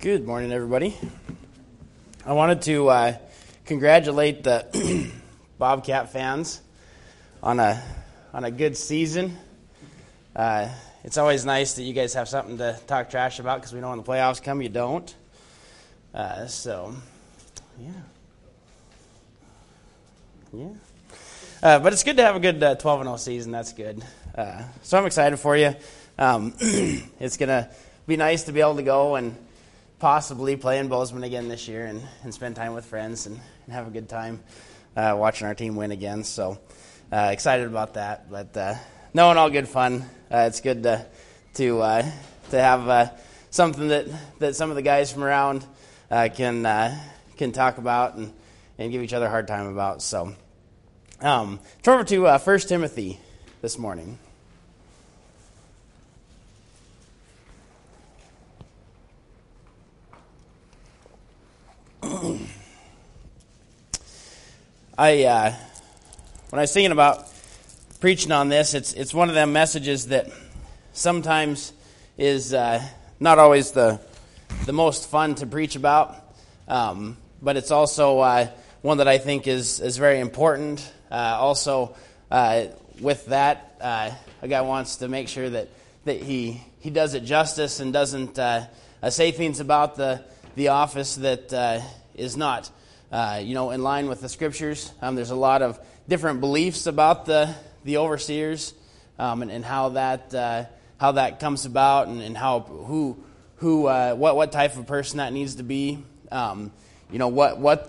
Good morning, everybody. I wanted to congratulate the Bobcat fans on a good season. It's always nice that you guys have something to talk trash about because we know when the playoffs come, you don't. Yeah. But it's good to have a good 12-0 season. That's good. So I'm excited for you. It's going to be nice to be able to go and possibly play in Bozeman again this year and spend time with friends and have a good time watching our team win again. So excited about that. But no, and all good fun. It's good to have something that some of the guys from around can talk about and give each other a hard time about. So turn over to 1 Timothy this morning. When I was thinking about preaching on this, it's one of them messages that sometimes is not always the most fun to preach about, but it's also one that I think is very important. Also, with that, a guy wants to make sure that he does it justice and doesn't say things about the office that is not in line with the Scriptures. There's a lot of different beliefs about the overseers and how that comes about and how what type of person that needs to be. What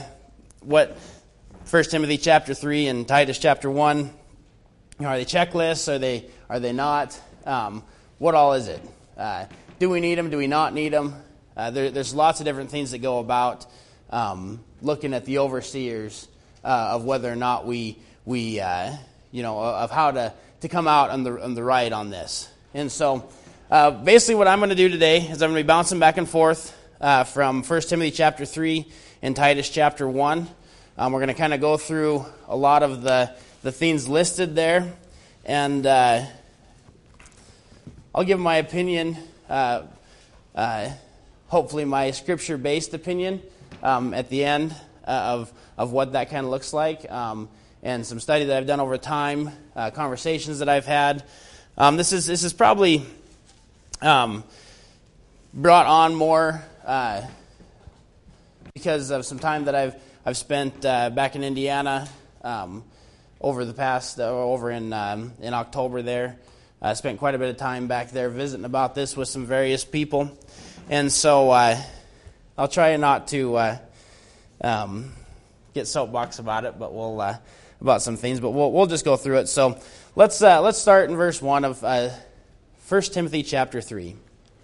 1 Timothy chapter 3 and Titus chapter 1, are they checklists? Are they not? What all is it? Do we need them? Do we not need them? There's lots of different things that go about looking at the overseers of whether or not we of how to come out on the right on this. And so basically what I'm going to do today is I'm going to be bouncing back and forth from 1 Timothy chapter 3 and Titus chapter 1. We're going to kind of go through a lot of the things listed there, and I'll give my opinion, hopefully my scripture-based opinion at the end of what that kind of looks like, and some study that I've done over time, conversations that I've had. This is probably brought on more because of some time that I've spent back in Indiana over the past over in October there. I spent quite a bit of time back there visiting about this with some various people, and so I'll try not to get soapbox about it, but we'll about some things, but we'll just go through it. So let's start in verse 1 of 1 Timothy chapter 3.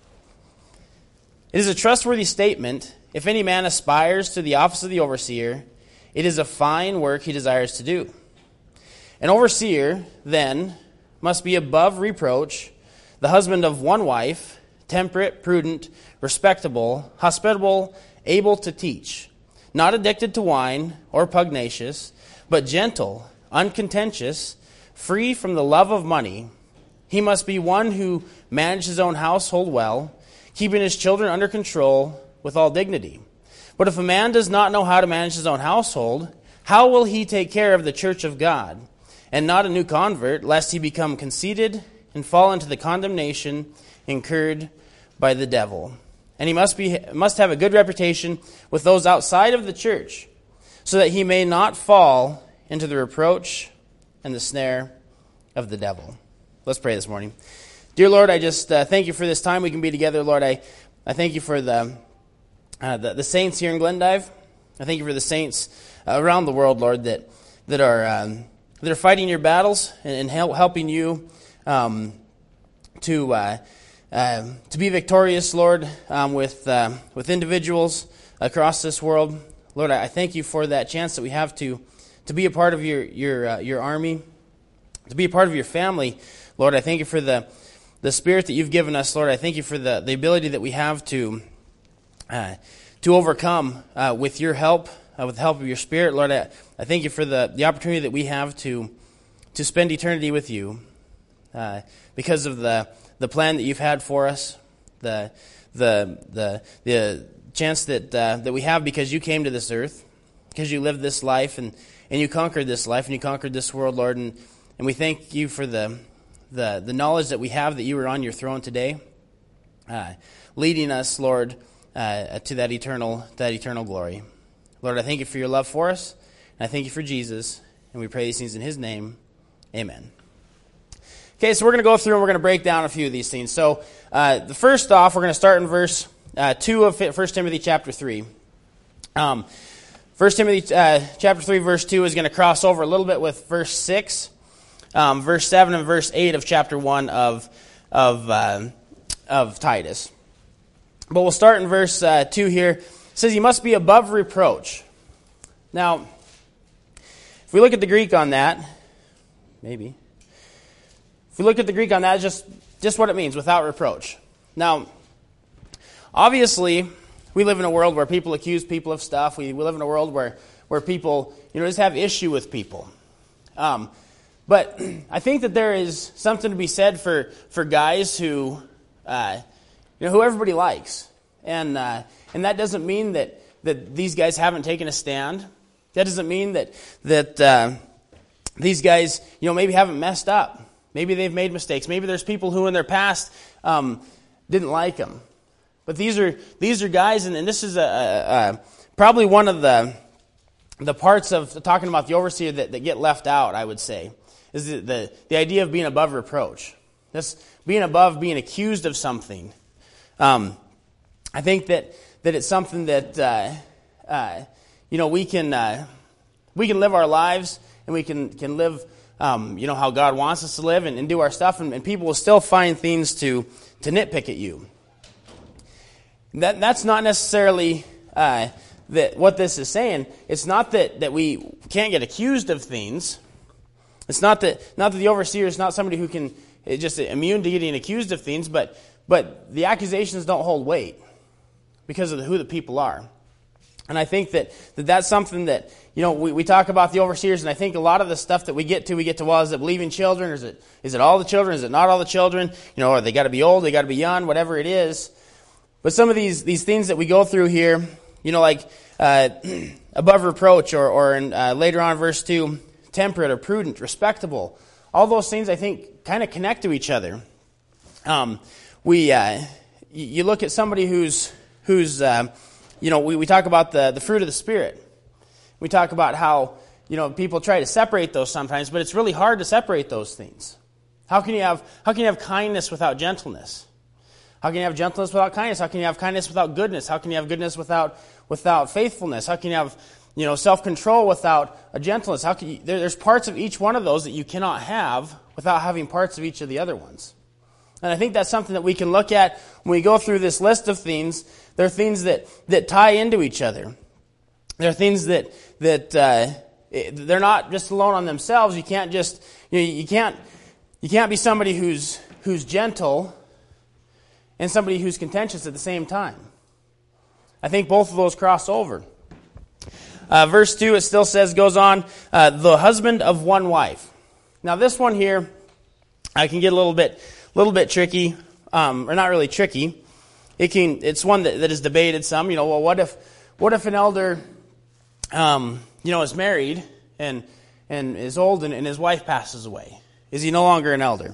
It is a trustworthy statement. If any man aspires to the office of the overseer, it is a fine work he desires to do. An overseer, then, must be above reproach, the husband of one wife, temperate, prudent, respectable, hospitable, able to teach, not addicted to wine or pugnacious, but gentle, uncontentious, free from the love of money. He must be one who manages his own household well, keeping his children under control with all dignity. But if a man does not know how to manage his own household, how will he take care of the church of God? And not a new convert, lest he become conceited and fall into the condemnation incurred by the devil. And he must have a good reputation with those outside of the church, so that he may not fall into the reproach and the snare of the devil. Let's pray this morning. Dear Lord, I just thank you for this time we can be together. Lord, I thank you for the saints here in Glendive. I thank you for the saints around the world, Lord, that are fighting your battles and helping you to be victorious, Lord, with individuals across this world. Lord, I thank you for that chance that we have to be a part of your army, to be a part of your family. Lord, I thank you for the spirit that you've given us, Lord. I thank you for the ability that we have to overcome with your help, with the help of your Spirit, Lord. I thank you for the opportunity that we have to spend eternity with you because of the plan that you've had for us, the the chance that we have because you came to this earth, because you lived this life and you conquered this life and you conquered this world, Lord. And we thank you for the knowledge that we have that you are on your throne today, leading us, Lord, to that eternal glory. Lord, I thank you for your love for us, and I thank you for Jesus, and we pray these things in his name. Amen. Okay, so we're going to go through and we're going to break down a few of these things. So, the first off, we're going to start in verse 2 of 1 Timothy chapter 3. 1 Timothy chapter 3, verse 2 is going to cross over a little bit with verse 6, verse 7, and verse 8 of chapter 1 of Titus. But we'll start in verse 2 here. It says, "You must be above reproach." Now, if we look at the Greek on that, maybe. If we look at the Greek on that, just what it means, without reproach. Now, obviously, we live in a world where people accuse people of stuff. We live in a world where people, just have issue with people. But I think that there is something to be said for guys who everybody likes. And that doesn't mean that these guys haven't taken a stand. That doesn't mean that these guys, maybe haven't messed up. Maybe they've made mistakes. Maybe there's people who in their past didn't like them. But these are guys, and this is probably one of the parts of talking about the overseer that get left out, I would say, is the idea of being above reproach. This being above being accused of something. I think that it's something that we can live our lives, and we can live how God wants us to live and do our stuff, and people will still find things to nitpick at you. That's not necessarily that what this is saying. It's not that we can't get accused of things. It's not that the overseer is not somebody who can just immune to getting accused of things, but the accusations don't hold weight because of who the people are. And I think that's something that, we talk about the overseers, and I think a lot of the stuff that we get to, well, is it believing children, or is it all the children, is it not all the children, or they got to be old, they got to be young, whatever it is. But some of these things that we go through here, like above reproach, or in, later on verse 2, temperate or prudent, respectable, all those things I think kind of connect to each other. You look at somebody who's we talk about the fruit of the Spirit. We talk about how, people try to separate those sometimes, but it's really hard to separate those things. How can you have kindness without gentleness? How can you have gentleness without kindness? How can you have kindness without goodness? How can you have goodness without faithfulness? How can you have, self-control without a gentleness? There's parts of each one of those that you cannot have without having parts of each of the other ones. And I think that's something that we can look at when we go through this list of things. There are things that tie into each other. There are things that they're not just alone on themselves. You can't just you can't be somebody who's gentle and somebody who's contentious at the same time. I think both of those cross over. Verse 2, it still goes on, the husband of one wife. Now this one here, I can get a little bit tricky, or not really tricky. It's one that is debated some. Well, what if an elder, is married and is old and his wife passes away? Is he no longer an elder?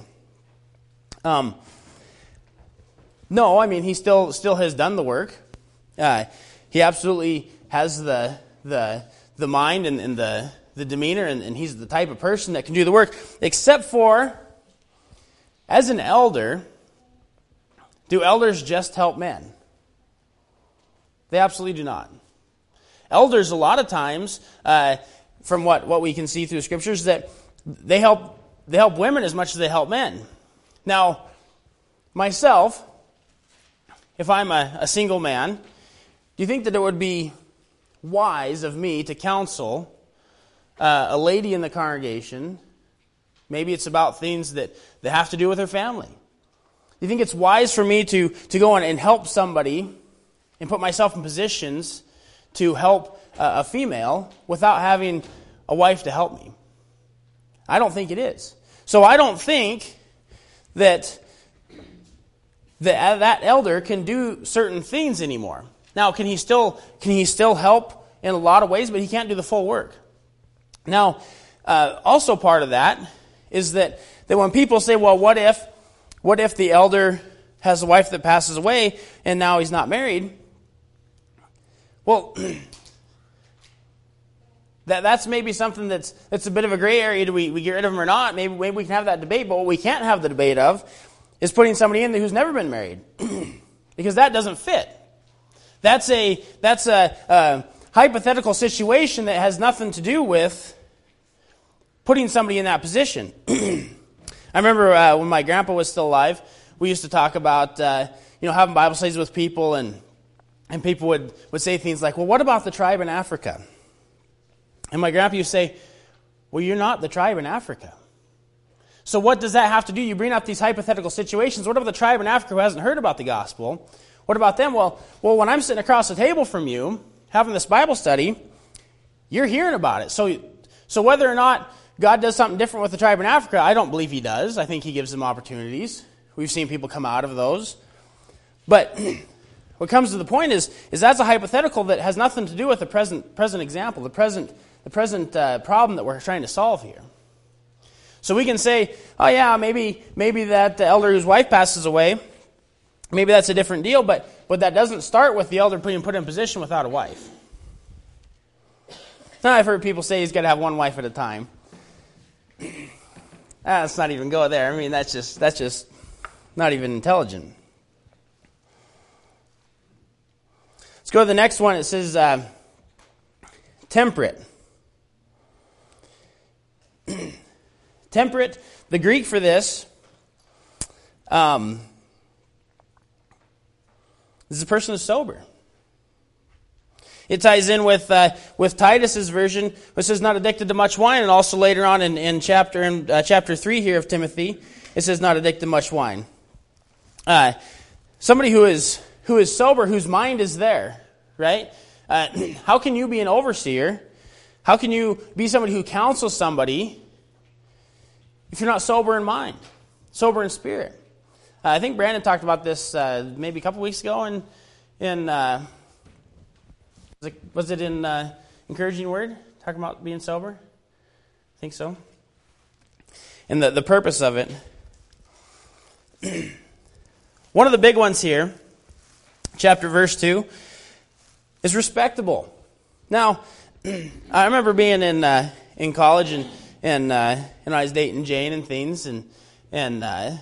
No, he still has done the work. He absolutely has the mind and the demeanor, and he's the type of person that can do the work. Except for, as an elder, do elders just help men? They absolutely do not. Elders, a lot of times, from what we can see through Scriptures, that they help women as much as they help men. Now, myself, if I'm a single man, do you think that it would be wise of me to counsel a lady in the congregation? Maybe it's about things that have to do with her family. Do you think it's wise for me to go in and help somebody and put myself in positions to help a female without having a wife to help me? I don't think it is. So I don't think that that elder can do certain things anymore. Now, can he still help in a lot of ways, but he can't do the full work. Now, also part of that is that when people say, well, what if the elder has a wife that passes away and now he's not married? Well, that's maybe something that's a bit of a gray area. Do we get rid of him or not? Maybe we can have that debate, but what we can't have the debate of is putting somebody in there who's never been married. Because that doesn't fit. That's a hypothetical situation that has nothing to do with putting somebody in that position. I remember when my grandpa was still alive, we used to talk about having Bible studies with people, and people would say things like, well, what about the tribe in Africa? And my grandpa used to say, well, you're not the tribe in Africa. So what does that have to do? You bring up these hypothetical situations. What about the tribe in Africa who hasn't heard about the gospel? What about them? Well, when I'm sitting across the table from you, having this Bible study, you're hearing about it. So whether or not God does something different with the tribe in Africa, I don't believe he does. I think he gives them opportunities. We've seen people come out of those. But what comes to the point is that's a hypothetical that has nothing to do with the present example, the present problem that we're trying to solve here. So we can say, oh yeah, maybe that elder whose wife passes away, maybe that's a different deal, but that doesn't start with the elder being put in position without a wife. Now I've heard people say he's got to have one wife at a time. Let's not even go there. I mean, that's just not even intelligent. Let's go to the next one. It says temperate. Temperate, the Greek for this, this is a person who's sober. It ties in with Titus's version, which says not addicted to much wine, and also later on in chapter 3 here of Timothy, it says not addicted to much wine. Somebody who is sober, whose mind is there, right? How can you be an overseer? How can you be somebody who counsels somebody if you're not sober in mind, sober in spirit? I think Brandon talked about this maybe a couple weeks ago in was it in Encouraging Word? Talking about being sober? I think so. And the purpose of it. One of the big ones here, verse 2, is respectable. Now, I remember being in college and I was dating Jane and things, and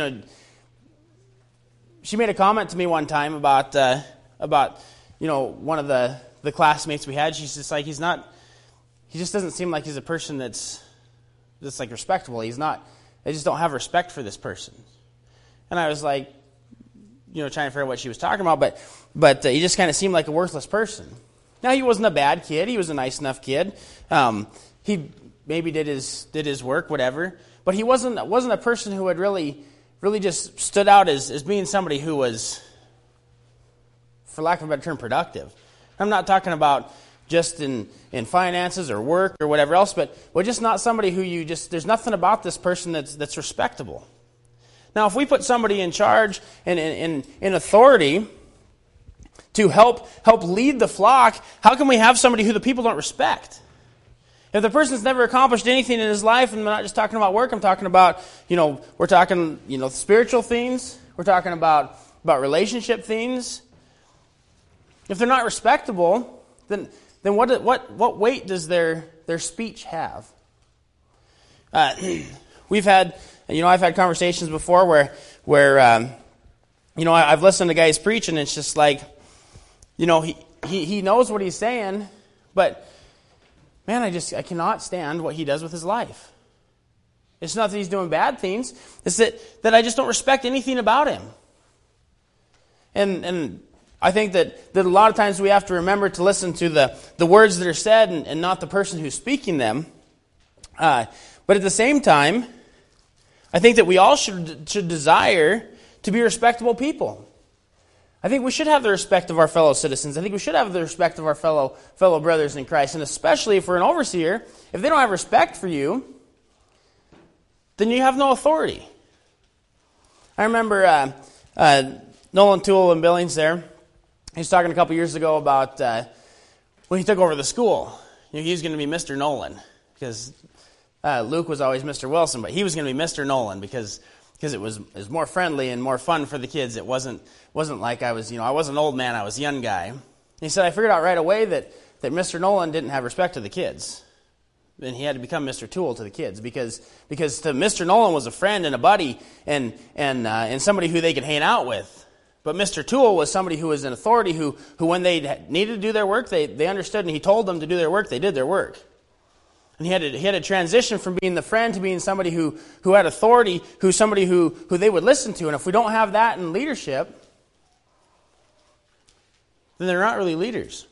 she made a comment to me one time about one of the classmates we had. She's just like, he just doesn't seem like he's a person that's like respectable. He's not. They just don't have respect for this person. And I was like, trying to figure out what she was talking about, but he just kind of seemed like a worthless person. Now, he wasn't a bad kid. He was a nice enough kid. He maybe did his work, whatever. But he wasn't a person who had really just stood out as being somebody who was, for lack of a better term, productive. I'm not talking about just in finances or work or whatever else, but just not somebody who there's nothing about this person that's respectable. Now, if we put somebody in charge and in authority to help lead the flock, how can we have somebody who the people don't respect? If the person's never accomplished anything in his life, and I'm not just talking about work, I'm talking about, we're talking, spiritual things, we're talking about relationship things. If they're not respectable, then what weight does their speech have? We've had, I've had conversations before where I've listened to guys preach, and it's just like, he knows what he's saying, but man, I cannot stand what he does with his life. It's not that he's doing bad things. It's that I just don't respect anything about him. And I think that a lot of times we have to remember to listen to the words that are said and not the person who's speaking them. But at the same time, I think that we all should desire to be respectable people. I think we should have the respect of our fellow citizens. I think we should have the respect of our fellow brothers in Christ. And especially if we're an overseer, if they don't have respect for you, then you have no authority. I remember Nolan Toole in Billings there, he was talking a couple years ago about when he took over the school. He was going to be Mr. Nolan, because Luke was always Mr. Wilson, but he was going to be Mr. Nolan because it was more friendly and more fun for the kids. It wasn't like I was an old man, I was a young guy. And he said, I figured out right away that Mr. Nolan didn't have respect to the kids. And he had to become Mr. Toole to the kids because to Mr. Nolan was a friend and a buddy and somebody who they could hang out with. But Mr. Toole was somebody who was an authority who when they needed to do their work, they understood, and he told them to do their work, they did their work. And he had to transition from being the friend to being somebody who had authority, somebody who they would listen to. And if we don't have that in leadership, then they're not really leaders.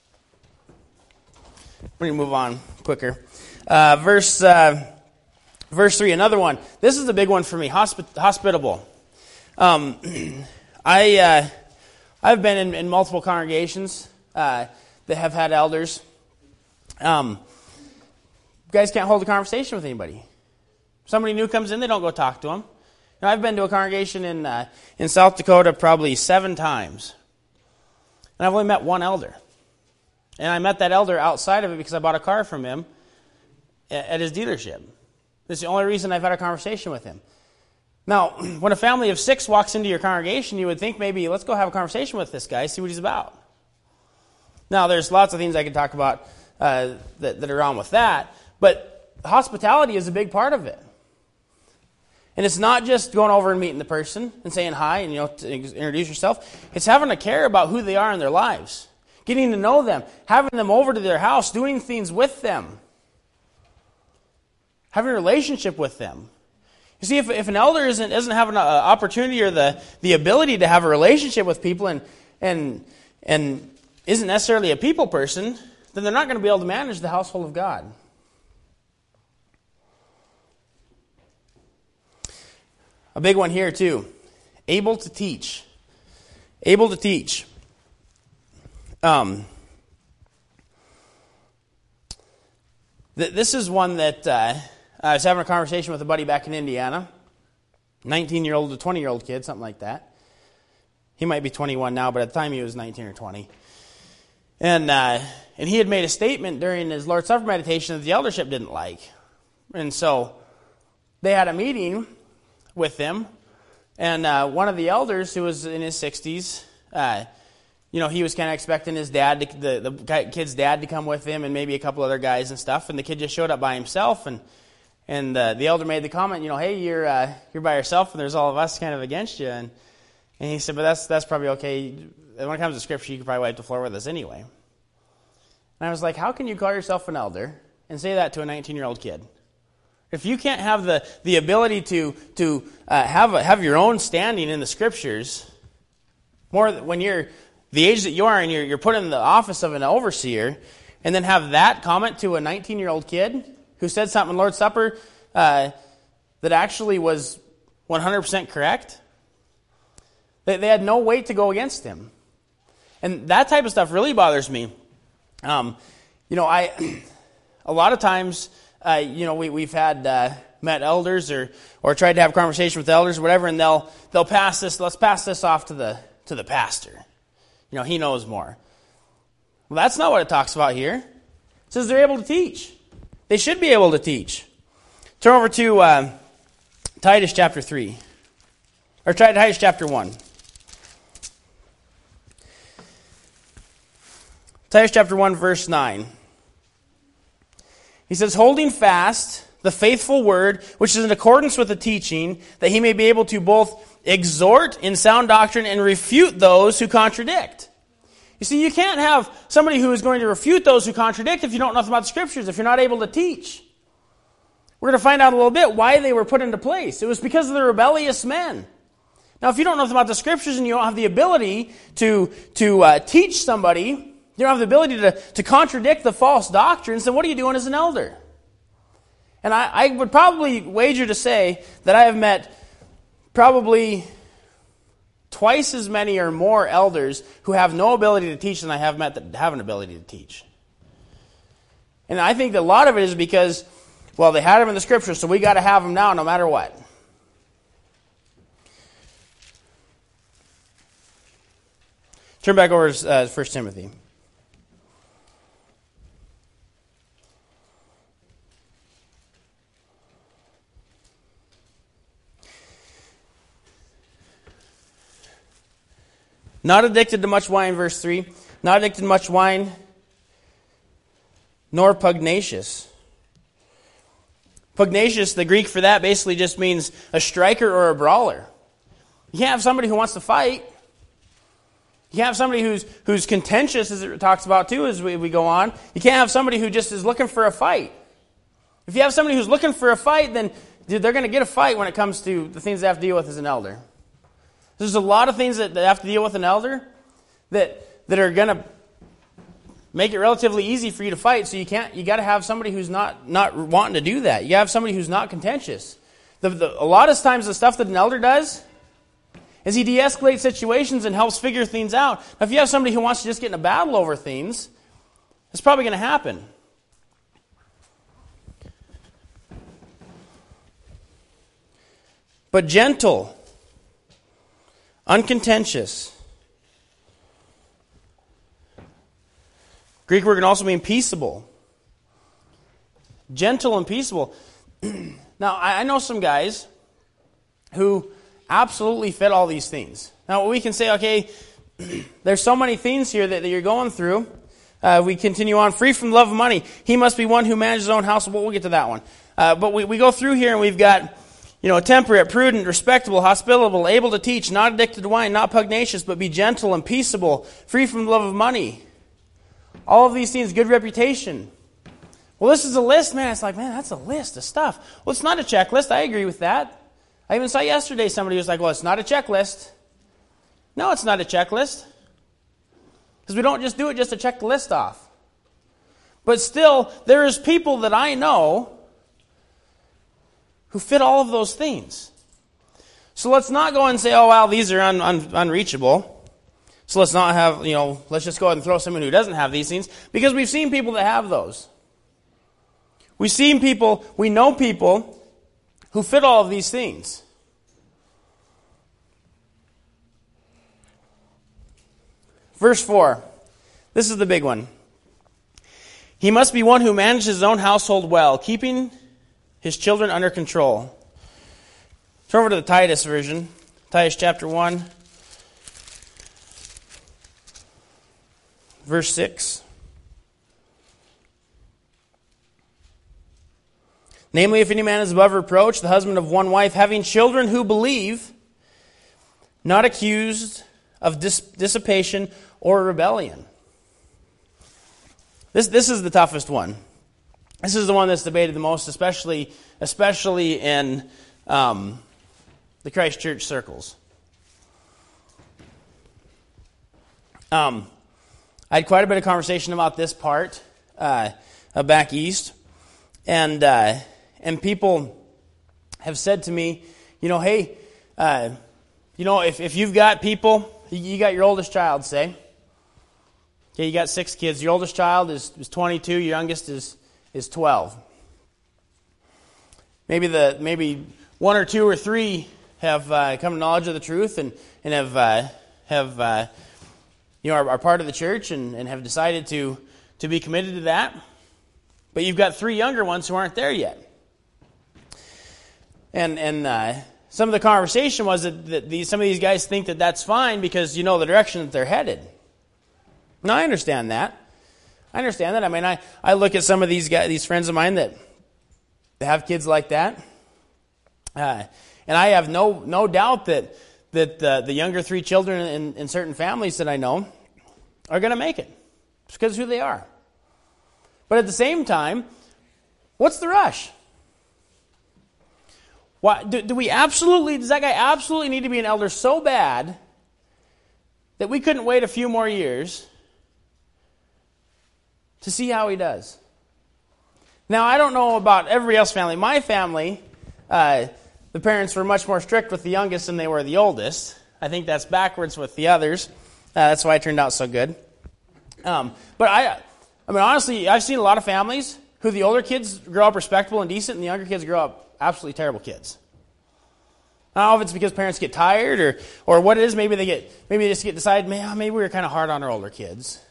We're going to move on quicker. Verse 3, another one. This is the big one for me, hospitable. I've been in multiple congregations that have had elders. Guys can't hold a conversation with anybody. Somebody new comes in, they don't go talk to them. I've been to a congregation in South Dakota probably 7 times, and I've only met one elder. And I met that elder outside of it because I bought a car from him at his dealership. That's the only reason I've had a conversation with him. Now, when a family of 6 walks into your congregation, you would think maybe, let's go have a conversation with this guy, see what he's about. Now, there's lots of things I could talk about that are wrong with that, but hospitality is a big part of it. And it's not just going over and meeting the person and saying hi and to introduce yourself. It's having to care about who they are in their lives, getting to know them, having them over to their house, doing things with them, having a relationship with them. You see, if an elder doesn't have an opportunity or the ability to have a relationship with people and isn't necessarily a people person, then they're not going to be able to manage the household of God. A big one here too. Able to teach. Able to teach. This is one that I was having a conversation with a buddy back in Indiana. 19-year-old to 20-year-old kid, something like that. He might be 21 now, but at the time he was 19 or 20. And he had made a statement during his Lord's Supper meditation that the eldership didn't like. And so they had a meeting with them, and one of the elders who was in his 60s, he was kind of expecting his dad, the kid's dad, to come with him, and maybe a couple other guys and stuff. And the kid just showed up by himself, and the elder made the comment, hey, you're by yourself, and there's all of us kind of against you. And he said, but that's probably okay. When it comes to Scripture, you can probably wipe the floor with us anyway. And I was like, how can you call yourself an elder and say that to a 19-year-old kid? If you can't have the ability to have your own standing in the Scriptures, more when you're the age that you are and you're put in the office of an overseer, and then have that comment to a 19-year-old kid who said something in Lord's Supper that actually was 100% correct, they had no weight to go against him. And that type of stuff really bothers me. A lot of times, we've had met elders or tried to have a conversation with elders or whatever, and they'll pass this. Let's pass this off to the pastor. He knows more. Well, that's not what it talks about here. It says they're able to teach. They should be able to teach. Turn over to Titus chapter 3, or Titus chapter 1. Titus chapter 1, verse 9. He says, holding fast the faithful word, which is in accordance with the teaching, that he may be able to both exhort in sound doctrine and refute those who contradict. You see, you can't have somebody who is going to refute those who contradict if you don't know nothing about the Scriptures, if you're not able to teach. We're going to find out a little bit why they were put into place. It was because of the rebellious men. Now, if you don't know nothing about the Scriptures and you don't have the ability to teach somebody, you don't have the ability to contradict the false doctrines, then what are you doing as an elder? And I would probably wager to say that I have met probably twice as many or more elders who have no ability to teach than I have met that have an ability to teach. And I think that a lot of it is because, well, they had them in the Scriptures, so we got to have them now no matter what. Turn back over to 1 Timothy. Not addicted to much wine, verse 3. Not addicted to much wine, nor pugnacious. Pugnacious, the Greek for that basically just means a striker or a brawler. You can't have somebody who wants to fight. You can't have somebody who's contentious, as it talks about too as we go on. You can't have somebody who just is looking for a fight. If you have somebody who's looking for a fight, then they're going to get a fight when it comes to the things they have to deal with as an elder. There's a lot of things that they have to deal with an elder that are going to make it relatively easy for you to fight. So you got to have somebody who's not wanting to do that. You got to have somebody who's not contentious. A lot of times the stuff that an elder does is he de-escalates situations and helps figure things out. Now, if you have somebody who wants to just get in a battle over things, it's probably going to happen. But gentle, uncontentious. Greek word can also mean peaceable. Gentle and peaceable. Now, I know some guys who absolutely fit all these things. Now, we can say, okay, there's so many things here that you're going through. We continue on. Free from the love of money. He must be one who manages his own household. We'll get to that one. But we go through here and we've got, temperate, prudent, respectable, hospitable, able to teach, not addicted to wine, not pugnacious, but be gentle and peaceable, free from the love of money. All of these things, good reputation. Well, this is a list, man. It's like, man, that's a list of stuff. Well, it's not a checklist. I agree with that. I even saw yesterday somebody was like, well, it's not a checklist. No, it's not a checklist. Because we don't just do it just to check the list off. But still, there is people that I know who fit all of those things. So let's not go and say, oh, well, these are unreachable. So let's not have, let's just go ahead and throw someone who doesn't have these things. Because we've seen people that have those. We know people who fit all of these things. Verse 4. This is the big one. He must be one who manages his own household well, keeping his children under control. Turn over to the Titus version. Titus chapter 1. Verse 6. Namely, if any man is above reproach, the husband of one wife, having children who believe, not accused of dissipation or rebellion. This is the toughest one. This is the one that's debated the most, especially in the Christ Church circles. I had quite a bit of conversation about this part back east, and people have said to me, hey, if you've got people, you got your oldest child, say, okay, you got 6 kids. Your oldest child is 22. Your youngest is 12. Maybe 1 or 2 or 3 have come to knowledge of the truth and have are part of the church and have decided to be committed to that. But you've got 3 younger ones who aren't there yet. And some of the conversation was that some of these guys think that that's fine because you know the direction that they're headed. Now, I understand that. I mean, I look at some of these guys, these friends of mine that have kids like that, and I have no doubt that the younger 3 children in certain families that I know are going to make it. It's because of who they are. But at the same time, what's the rush? Why does that guy absolutely need to be an elder so bad that we couldn't wait a few more years to see how he does? Now, I don't know about everybody else's family. My family, the parents were much more strict with the youngest than they were the oldest. I think that's backwards with the others. That's why it turned out so good. But I mean, honestly, I've seen a lot of families who the older kids grow up respectable and decent, and the younger kids grow up absolutely terrible kids. I don't know if it's because parents get tired or what it is. Maybe they just decide, man, maybe we were kind of hard on our older kids.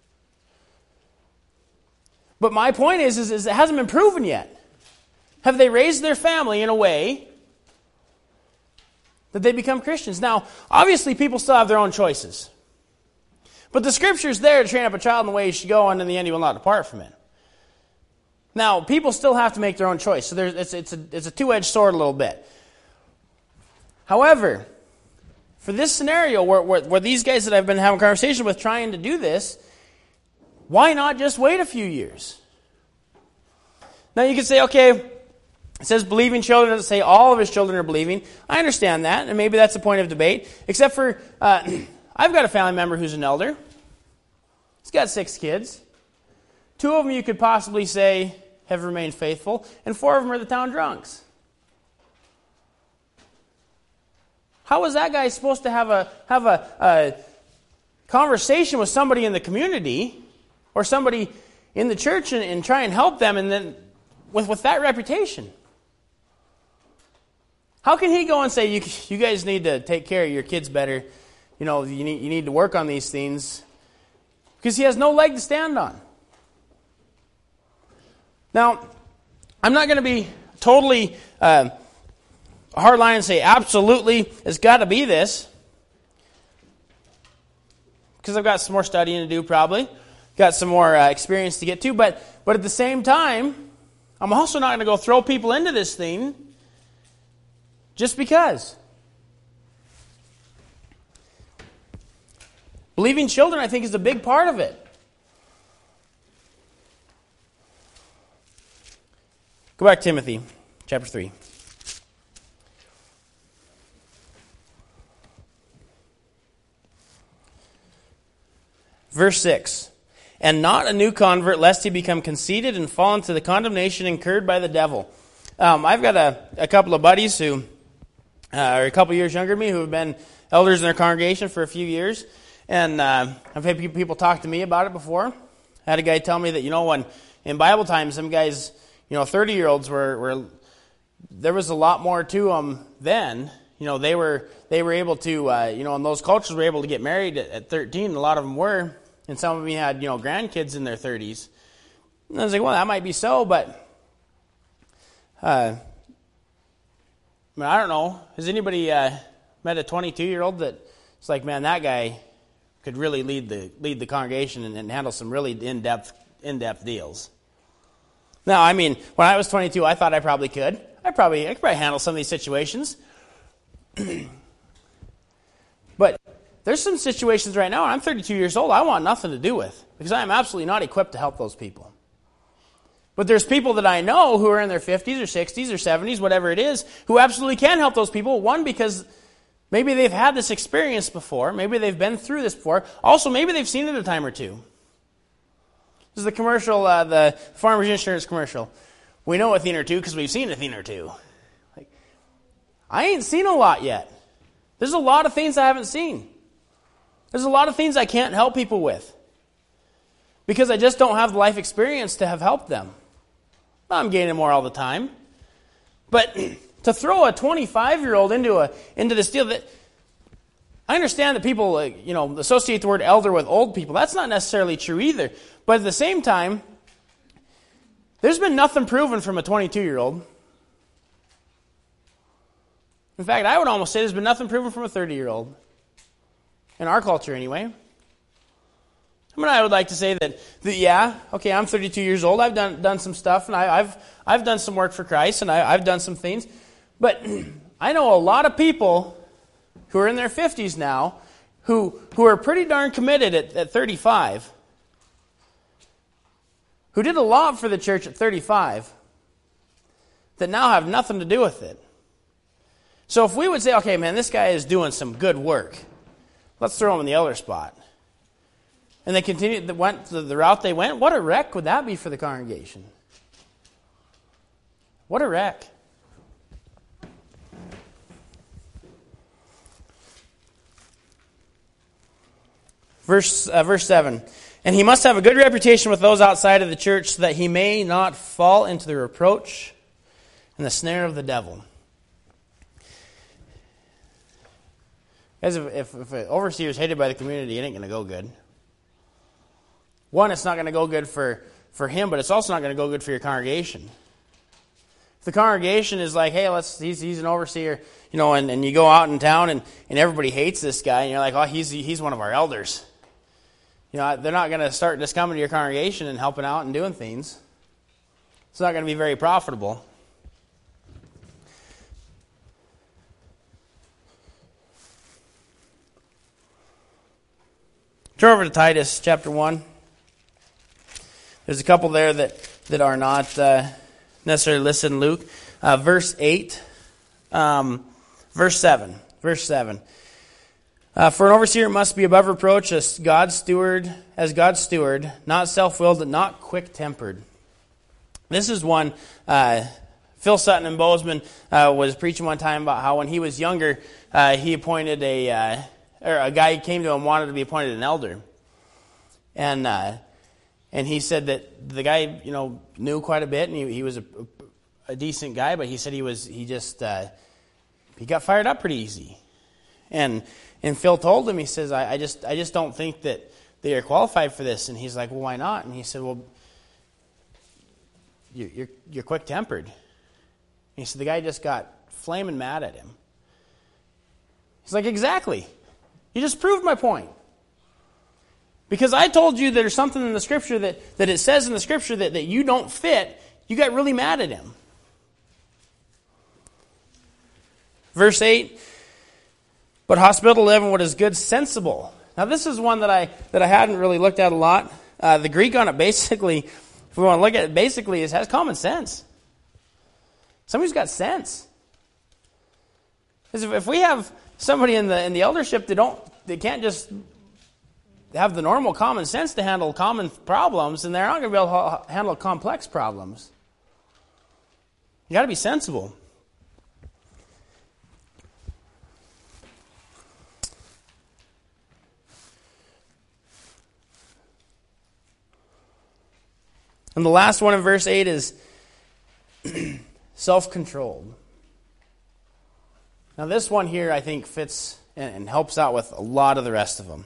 But my point is it hasn't been proven yet. Have they raised their family in a way that they become Christians? Now, obviously, people still have their own choices. But the Scripture's there to train up a child in the way he should go, and in the end he will not depart from it. Now, people still have to make their own choice. So it's a two-edged sword a little bit. However, for this scenario where these guys that I've been having conversation with trying to do this, why not just wait a few years? Now you can say, okay, it says believing children, doesn't say all of his children are believing. I understand that, and maybe that's a point of debate. Except for, I've got a family member who's an elder. He's got 6 kids. 2 of them you could possibly say have remained faithful, and 4 of them are the town drunks. How is that guy supposed to have a conversation with somebody in the community or somebody in the church and try and help them, and then with that reputation? How can he go and say, you guys need to take care of your kids better, you need to work on these things, because he has no leg to stand on? Now, I'm not going to be totally a hard line and say absolutely it's got to be this, because I've got some more studying to do probably, got some more experience to get to, but at the same time, I'm also not going to go throw people into this thing just because. Believing children, I think, is a big part of it. Go back to Timothy, chapter 3. Verse 6. And not a new convert, lest he become conceited and fall into the condemnation incurred by the devil. I've got a couple of buddies who are a couple years younger than me who have been elders in their congregation for a few years. And I've had people talk to me about it before. I had a guy tell me that, when in Bible times, some guys, 30-year-olds were there was a lot more to them then. They were able to, in those cultures were able to get married at 13. A lot of them were. And some of them had, grandkids in their 30s. And I was like, well, that might be so, but I don't know. Has anybody met a 22-year-old that's like, man, that guy could really lead the congregation and handle some really in-depth deals? Now, when I was 22, I thought I probably could. I could probably handle some of these situations. But there's some situations right now, I'm 32 years old, I want nothing to do with, because I am absolutely not equipped to help those people. But there's people that I know who are in their 50s or 60s or 70s, whatever it is, who absolutely can help those people. One, because maybe they've had this experience before. Maybe they've been through this before. Also, maybe they've seen it a time or two. This is the commercial, the Farmers Insurance commercial. We know a thing or two because we've seen a thing or two. I ain't seen a lot yet. There's a lot of things I haven't seen. There's a lot of things I can't help people with because I just don't have the life experience to have helped them. I'm gaining more all the time. But to throw a 25-year-old into this deal, that I understand that people associate the word elder with old people. That's not necessarily true either. But at the same time, there's been nothing proven from a 22-year-old. In fact, I would almost say there's been nothing proven from a 30-year-old. In our culture, anyway. I would like to say that I'm 32 years old. I've done some stuff, and I've done some work for Christ, and I've done some things. But I know a lot of people who are in their 50s now who are pretty darn committed at 35, who did a lot for the church at 35, that now have nothing to do with it. So if we would say, okay, man, this guy is doing some good work, let's throw him in the elder spot. And they continued, went the route they went. What a wreck would that be for the congregation? What a wreck. Verse 7. And he must have a good reputation with those outside of the church so that he may not fall into the reproach and the snare of the devil. Because if an overseer is hated by the community, it ain't going to go good. One, it's not going to go good for him, but it's also not going to go good for your congregation. If the congregation is like, hey, he's an overseer, and you go out in town and everybody hates this guy, and you're like, oh, he's one of our elders. They're not going to start just coming to your congregation and helping out and doing things. It's not going to be very profitable. Turn over to Titus chapter 1. There's a couple there that are not necessarily listed in Luke. Verse 8, verse 7. For an overseer must be above reproach as God's steward, not self-willed, not quick-tempered. This is one, Phil Sutton in Bozeman was preaching one time about how when he was younger, he appointed a guy came to him wanted to be appointed an elder. And he said that the guy, knew quite a bit, and he was a decent guy, but he said he got fired up pretty easy. And Phil told him, he says, I just don't think that they are qualified for this. And he's like, well, why not? And he said, well, you're quick-tempered. And he said, the guy just got flaming mad at him. He's like, exactly. You just proved my point. Because I told you there's something in the Scripture that it says in the Scripture that you don't fit, you got really mad at him. Verse 8, but hospitable live in what is good, sensible. Now this is one that I hadn't really looked at a lot. The Greek on it basically, if we want to look at it, basically it has common sense. Somebody's got sense. Because if we have somebody in the eldership they can't just have the normal common sense to handle common problems, and they're not going to be able to handle complex problems. You got to be sensible. And the last one in verse 8 is self-controlled. Now this one here I think fits and helps out with a lot of the rest of them.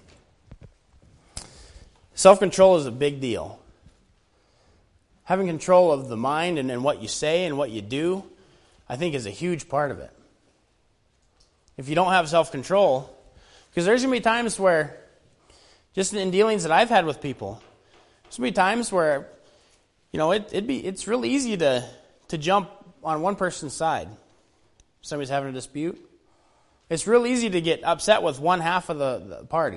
Self-control is a big deal. Having control of the mind and what you say and what you do, I think is a huge part of it. If you don't have self-control, because there's going to be times where, just in dealings that I've had with people, there's going to be times where, it's real easy to jump on one person's side. Somebody's having a dispute. It's real easy to get upset with one half of the party.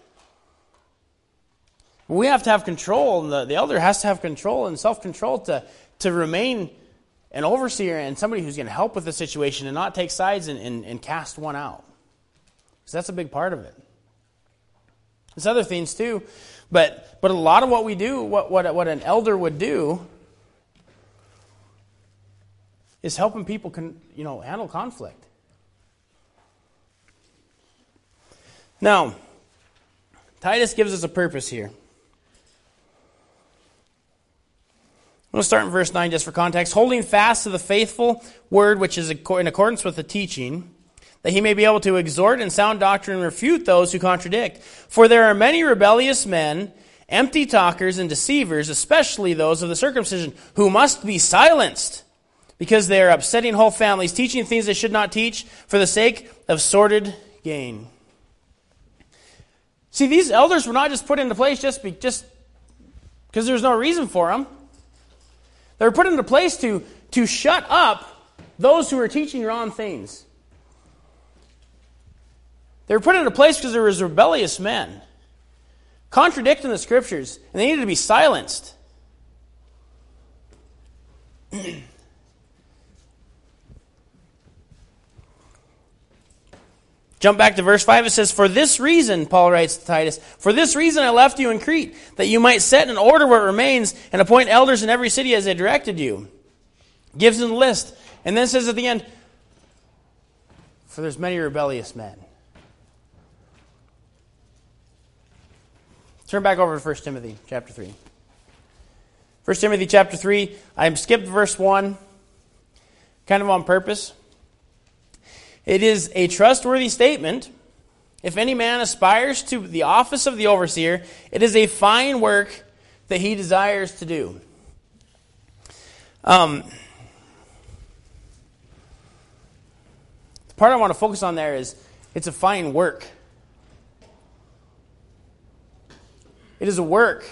We have to have control, and the elder has to have control and self-control to remain an overseer and somebody who's going to help with the situation and not take sides and cast one out. Because that's a big part of it. There's other things too, but a lot of what we do, what an elder would do, is helping people handle conflict. Now, Titus gives us a purpose here. I'm going to start in verse 9 just for context. Holding fast to the faithful word which is in accordance with the teaching, that he may be able to exhort in sound doctrine and refute those who contradict. For there are many rebellious men, empty talkers and deceivers, especially those of the circumcision, who must be silenced, because they are upsetting whole families, teaching things they should not teach for the sake of sordid gain. See, these elders were not just put into place just because there's no reason for them. They were put into place to shut up those who are teaching wrong things. They were put into place because there was rebellious men contradicting the Scriptures, and they needed to be silenced. Jump back to verse 5. It says, for this reason, Paul writes to Titus, for this reason I left you in Crete, that you might set in order what remains and appoint elders in every city as I directed you. Gives them the list. And then says at the end, for there's many rebellious men. Turn back over to 1 Timothy chapter 3. 1 Timothy chapter 3, I skipped verse 1, kind of on purpose. It is a trustworthy statement If any man aspires to the office of the overseer, it is a fine work that he desires to do. The part I want to focus on there is it's a fine work. It is a work.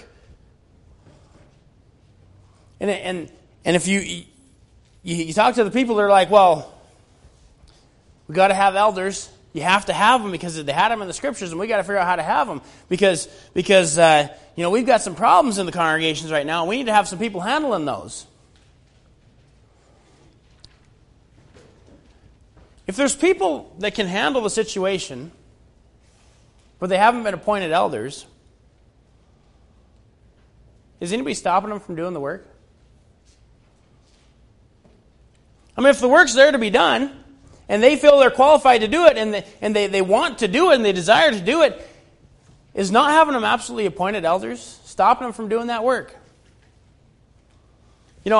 And if you talk to the people, they're like, well, we got to have elders. You have to have them because they had them in the Scriptures, and we got to figure out how to have them because we've got some problems in the congregations right now, and we need to have some people handling those. If there's people that can handle the situation, but they haven't been appointed elders, is anybody stopping them from doing the work? I mean, if the work's there to be done, and they feel they're qualified to do it, and they want to do it, and they desire to do it, is not having them absolutely appointed elders stopping them from doing that work? You know,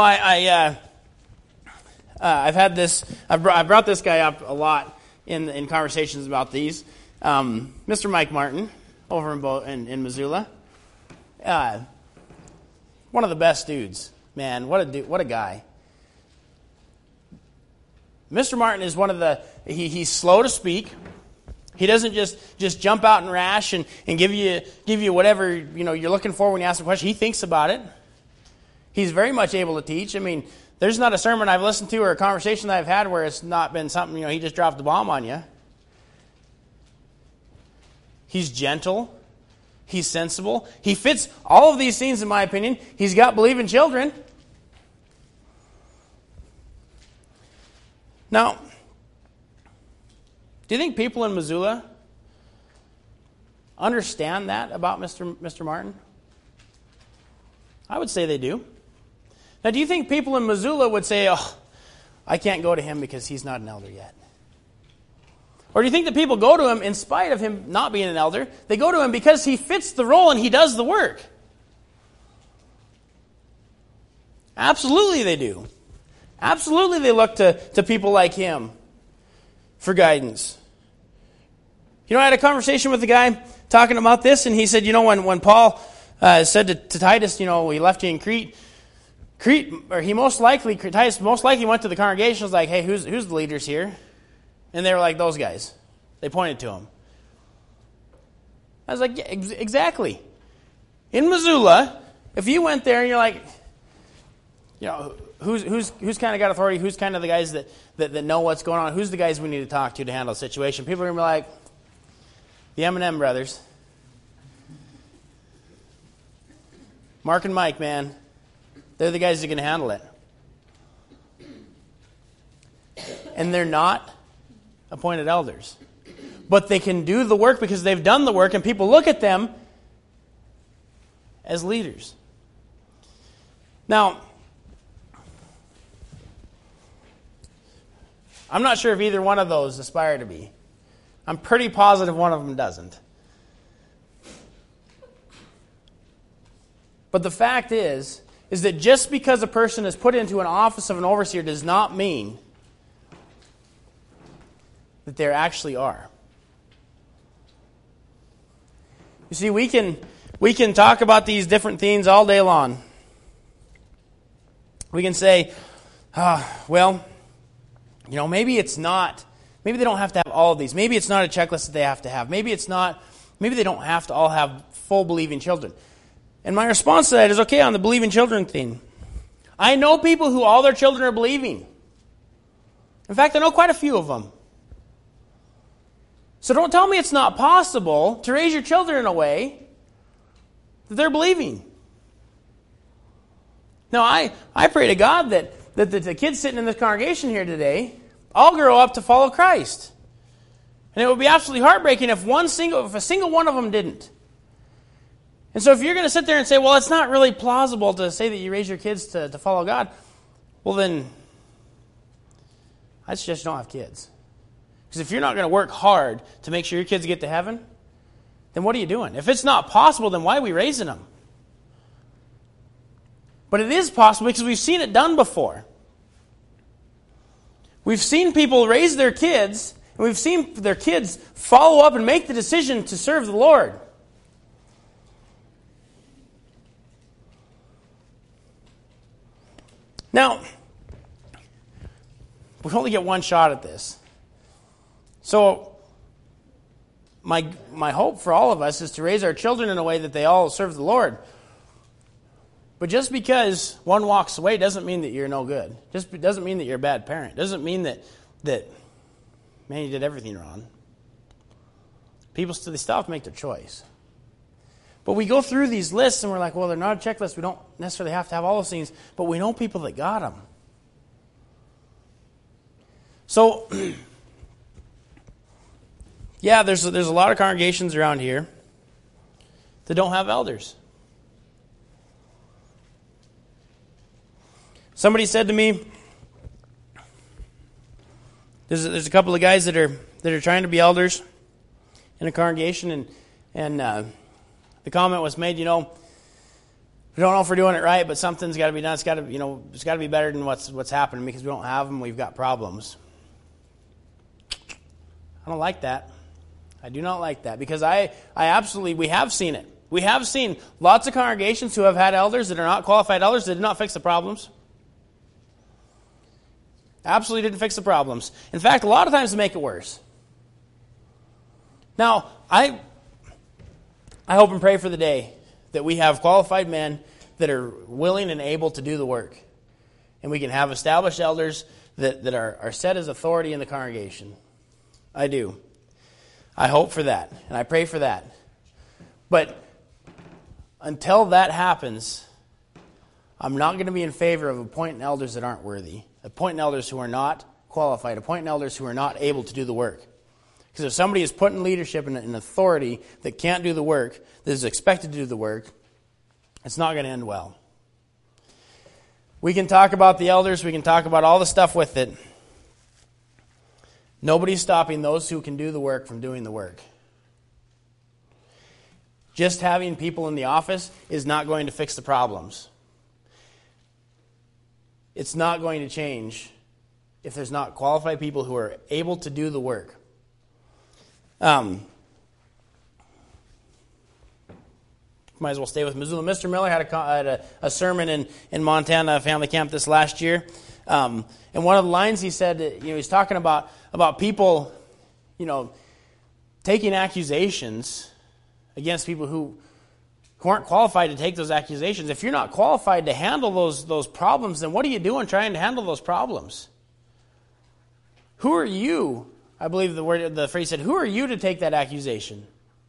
I've had this. I brought this guy up a lot in conversations about these. Mr. Mike Martin over in Missoula, one of the best dudes. Man, what a guy. Mr. Martin is one of the. He's slow to speak. He doesn't just jump out and rash and give you whatever you're looking for when you ask a question. He thinks about it. He's very much able to teach. I mean, there's not a sermon I've listened to or a conversation that I've had where it's not been something, he just dropped the bomb on you. He's gentle. He's sensible. He fits all of these things, in my opinion. He's got believing children. Now, do you think people in Missoula understand that about Mr. Martin? I would say they do. Now, do you think people in Missoula would say, oh, I can't go to him because he's not an elder yet? Or do you think that people go to him in spite of him not being an elder? They go to him because he fits the role and he does the work. Absolutely they do. Absolutely they look to people like him for guidance. I had a conversation with a guy talking about this, and he said, when Paul said to Titus, he left you in Crete, Titus most likely went to the congregation and was like, hey, who's the leaders here? And they were like, those guys. They pointed to him. I was like, yeah, exactly. In Missoula, if you went there and you're like, who's kind of got authority, who's kind of the guys that know what's going on, who's the guys we need to talk to handle the situation, people are going to be like, the M&M brothers. Mark and Mike, man. They're the guys that are going to handle it. And they're not appointed elders. But they can do the work because they've done the work, and people look at them as leaders. Now, I'm not sure if either one of those aspire to be. I'm pretty positive one of them doesn't. But the fact is that just because a person is put into an office of an overseer does not mean that they actually are. You see, we can talk about these different things all day long. We can say, maybe it's not. Maybe they don't have to have all of these. Maybe it's not a checklist that they have to have. Maybe they don't have to all have full believing children. And my response to that is, okay, on the believing children thing, I know people who all their children are believing. In fact, I know quite a few of them. So don't tell me it's not possible to raise your children in a way that they're believing. Now, I pray to God that the kids sitting in this congregation here today all grow up to follow Christ. And it would be absolutely heartbreaking if a single one of them didn't. And so if you're going to sit there and say, well, it's not really plausible to say that you raise your kids to follow God, well then, I suggest you don't have kids. Because if you're not going to work hard to make sure your kids get to heaven, then what are you doing? If it's not possible, then why are we raising them? But it is possible because we've seen it done before. We've seen people raise their kids, and And we've seen their kids follow up and make the decision to serve the Lord. Now, we only get one shot at this. So, my hope for all of us is to raise our children in a way that they all serve the Lord. But just because one walks away doesn't mean that you're no good. Just doesn't mean that you're a bad parent. Doesn't mean that man, you did everything wrong. People still have to make their choice. But we go through these lists and we're like, well, they're not a checklist. We don't necessarily have to have all those things. But we know people that got them. So, yeah, there's a lot of congregations around here that don't have elders. Somebody said to me, there's a couple of guys that are trying to be elders in a congregation, and the comment was made, we don't know if we're doing it right, but something's got to be done. It's got to be better than what's happening because we don't have them. We've got problems. I don't like that. I do not like that because we have seen it. We have seen lots of congregations who have had elders that are not qualified elders that did not fix the problems. Absolutely didn't fix the problems. In fact, a lot of times they make it worse. Now, I hope and pray for the day that we have qualified men that are willing and able to do the work. And we can have established elders that are set as authority in the congregation. I do. I hope for that, and I pray for that. But until that happens, I'm not going to be in favor of appointing elders that aren't worthy, appointing elders who are not qualified, appointing elders who are not able to do the work. Because if somebody is put in leadership and in authority that can't do the work, that is expected to do the work, it's not going to end well. We can talk about the elders, we can talk about all the stuff with it. Nobody's stopping those who can do the work from doing the work. Just having people in the office is not going to fix the problems. It's not going to change if there's not qualified people who are able to do the work. Might as well stay with Missoula. Mr. Miller had a sermon in Montana Family Camp this last year. And one of the lines he said, he's talking about people, taking accusations against people who aren't qualified to take those accusations. If you're not qualified to handle those problems, then what are you doing trying to handle those problems? Who are you? I believe the phrase said, who are you to take that accusation?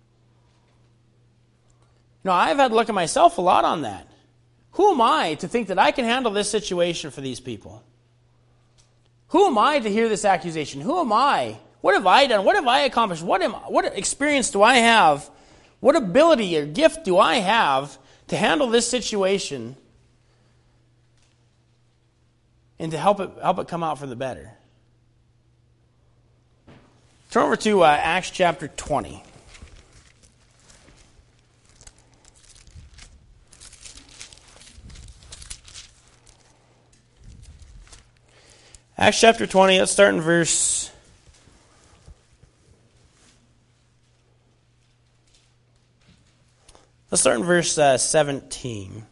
I've had to look at myself a lot on that. Who am I to think that I can handle this situation for these people? Who am I to hear this accusation? Who am I? What have I done? What have I accomplished? What experience do I have? What ability or gift do I have to handle this situation and to help it come out for the better? Turn over to Acts chapter 20. Acts chapter 20, let's start in verse 17.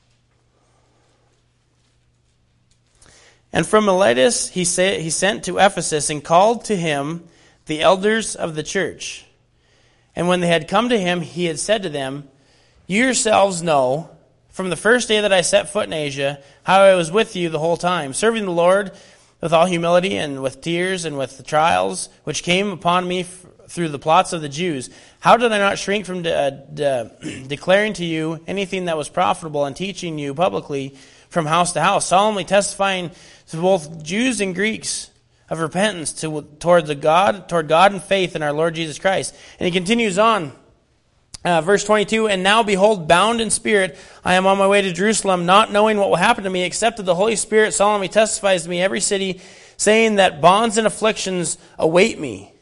And from Miletus he sent to Ephesus and called to him the elders of the church. And when they had come to him, he had said to them, "You yourselves know, from the first day that I set foot in Asia, how I was with you the whole time, serving the Lord with all humility and with tears and with the trials which came upon me through the plots of the Jews. How did I not shrink from declaring to you anything that was profitable and teaching you publicly from house to house, solemnly testifying to both Jews and Greeks of repentance toward God and faith in our Lord Jesus Christ." And he continues on. Verse 22, "And now, behold, bound in spirit, I am on my way to Jerusalem, not knowing what will happen to me, except that the Holy Spirit solemnly testifies to me every city, saying that bonds and afflictions await me."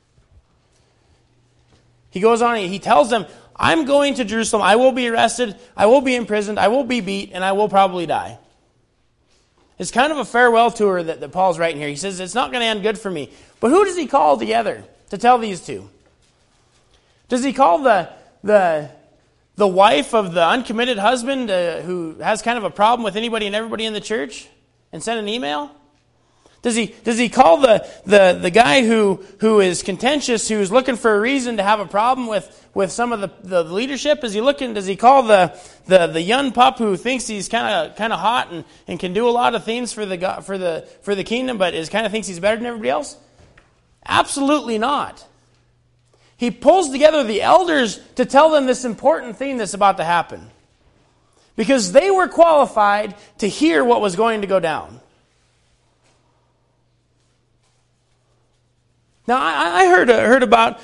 He goes on, he tells them, I'm going to Jerusalem, I will be arrested, I will be imprisoned, I will be beat, and I will probably die. It's kind of a farewell tour that Paul's writing here. He says, it's not going to end good for me. But who does he call together to tell these to? Does he call the wife of the uncommitted husband who has kind of a problem with anybody and everybody in the church and send an email? Does he call the guy who is contentious, who's looking for a reason to have a problem with some of the leadership? Does he call the young pup who thinks he's kind of hot and can do a lot of things for the kingdom, but kind of thinks he's better than everybody else? Absolutely not. He pulls together the elders to tell them this important thing that's about to happen, because they were qualified to hear what was going to go down. Now, I heard about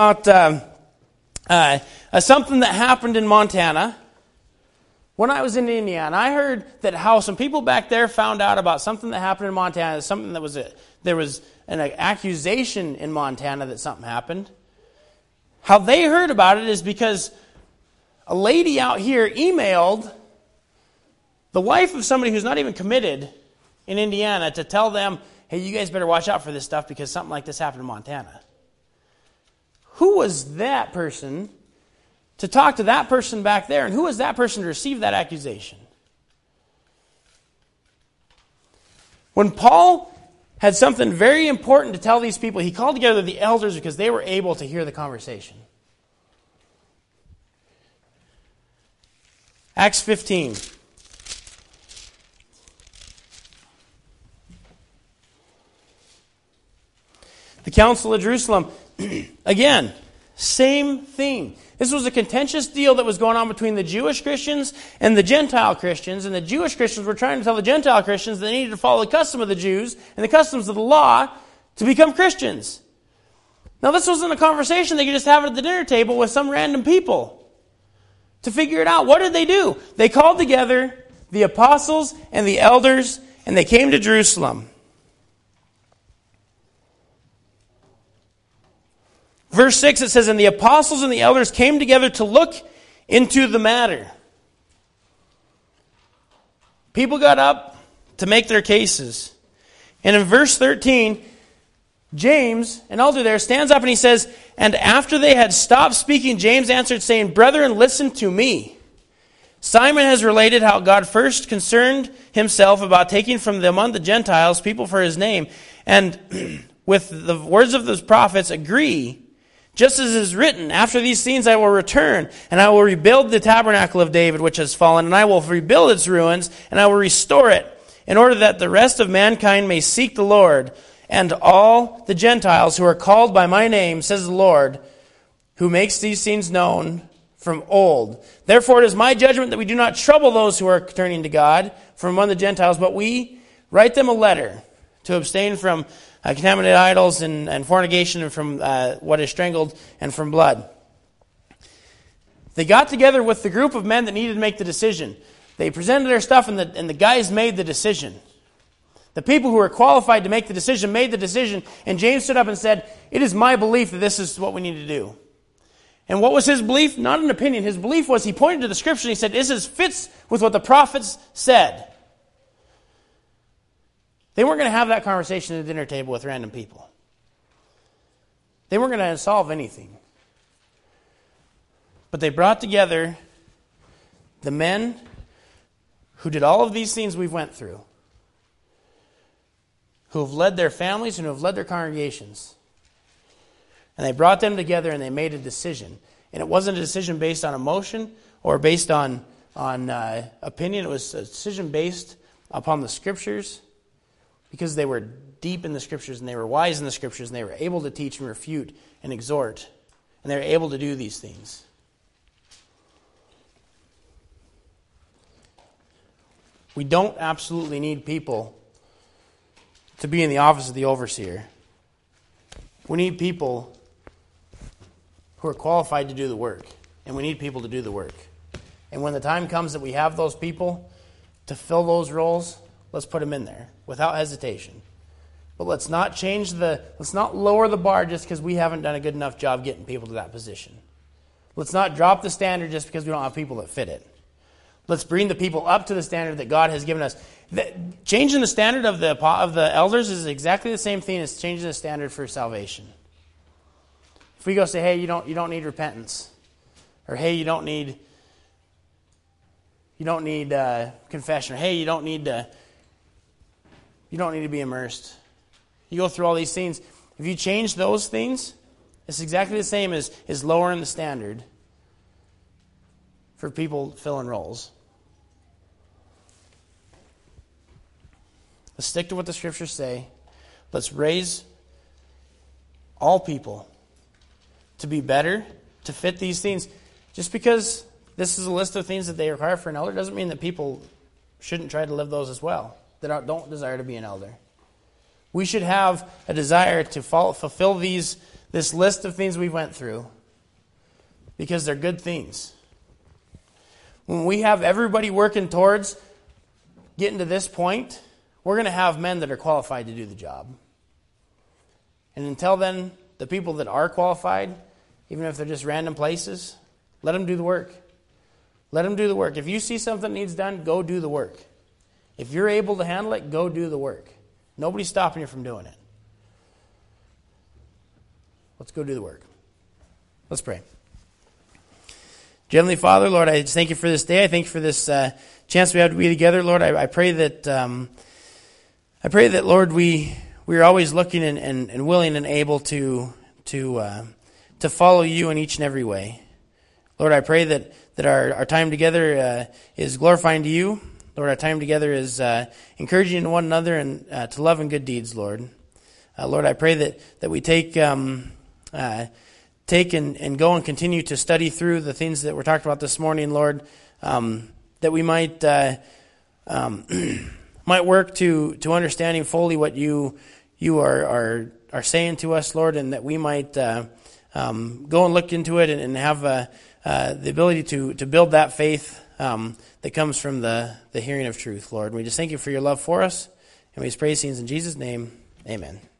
something that happened in Montana when I was in Indiana. I heard that how some people back there found out about something that happened in Montana. Something that there was an accusation in Montana that something happened. How they heard about it is because a lady out here emailed the wife of somebody who's not even committed in Indiana to tell them, hey, you guys better watch out for this stuff because something like this happened in Montana. Who was that person to talk to that person back there? And who was that person to receive that accusation? When Paul had something very important to tell these people, he called together the elders because they were able to hear the conversation. Acts 15. The Council of Jerusalem, again, same thing. This was a contentious deal that was going on between the Jewish Christians and the Gentile Christians. And the Jewish Christians were trying to tell the Gentile Christians that they needed to follow the custom of the Jews and the customs of the law to become Christians. Now, this wasn't a conversation they could just have at the dinner table with some random people to figure it out. What did they do? They called together the apostles and the elders, and they came to Jerusalem. Verse 6, it says, and the apostles and the elders came together to look into the matter. People got up to make their cases. And in verse 13, James, an elder there, stands up and he says, and after they had stopped speaking, James answered, saying, brethren, listen to me. Simon has related how God first concerned himself about taking from among the Gentiles people for his name, and with the words of the prophets agree, just as it is written, after these things I will return, and I will rebuild the tabernacle of David which has fallen, and I will rebuild its ruins, and I will restore it, in order that the rest of mankind may seek the Lord, and all the Gentiles who are called by my name, says the Lord, who makes these things known from old. Therefore it is my judgment that we do not trouble those who are turning to God from among the Gentiles, but we write them a letter to abstain from contaminated idols and fornication and from what is strangled and from blood. They got together with the group of men that needed to make the decision. They presented their stuff and the guys made the decision. The people who were qualified to make the decision made the decision, and James stood up and said, it is my belief that this is what we need to do. And what was his belief? Not an opinion. His belief was he pointed to the scripture and he said, this fits with what the prophets said. They weren't going to have that conversation at the dinner table with random people. They weren't going to solve anything. But they brought together the men who did all of these things we've went through, who have led their families and who have led their congregations. And they brought them together and they made a decision. And it wasn't a decision based on emotion or based on opinion. It was a decision based upon the Scriptures, because they were deep in the Scriptures and they were wise in the Scriptures and they were able to teach and refute and exhort. And they were able to do these things. We don't absolutely need people to be in the office of the overseer. We need people who are qualified to do the work. And we need people to do the work. And when the time comes that we have those people to fill those roles, let's put them in there without hesitation. But let's not lower the bar just because we haven't done a good enough job getting people to that position. Let's not drop the standard just because we don't have people that fit it. Let's bring the people up to the standard that God has given us. Changing the standard of the elders is exactly the same thing as changing the standard for salvation. If we go say, hey, you don't need repentance, or hey, you don't need confession, or hey, you don't need to be immersed. You go through all these things. If you change those things, it's exactly the same as lowering the standard for people filling roles. Let's stick to what the Scriptures say. Let's raise all people to be better, to fit these things. Just because this is a list of things that they require for an elder doesn't mean that people shouldn't try to live those as well, that don't desire to be an elder. We should have a desire to fulfill this list of things we went through because they're good things. When we have everybody working towards getting to this point, we're going to have men that are qualified to do the job. And until then, the people that are qualified, even if they're just random places, let them do the work. Let them do the work. If you see something needs done, go do the work. If you're able to handle it, go do the work. Nobody's stopping you from doing it. Let's go do the work. Let's pray. Dear Heavenly Father, Lord, I just thank you for this day. I thank you for this chance we have to be together. Lord, I pray that Lord, we are always looking and willing and able to follow you in each and every way. Lord, I pray that our time together is glorifying to you. Lord, our time together is encouraging one another and to love and good deeds, Lord. Lord, I pray that we take and go and continue to study through the things that were talked about this morning, Lord, that we might work to understanding fully what you are saying to us, Lord, and that we might go and look into it and have the ability to build that faith that comes from the hearing of truth, Lord. We just thank you for your love for us, and we just praise things in Jesus' name. Amen.